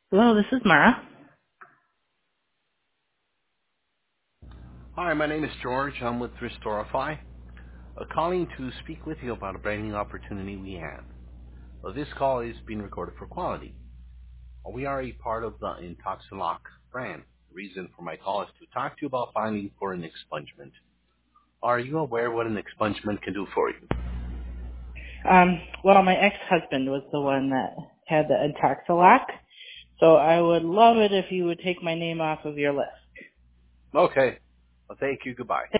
Hello, this is Mara. Hi, my name is George. I'm with Restorify, calling to speak with you about a branding opportunity we have. This call is being recorded for quality. We are a part of the Intoxilock brand. The reason for my call is to talk to you about filing for an expungement. Are you aware what an expungement can do for you? Well, my ex-husband was the one that had the Intoxilac, so I would love it if you would take my name off of your list. Okay. Well, thank you. Goodbye.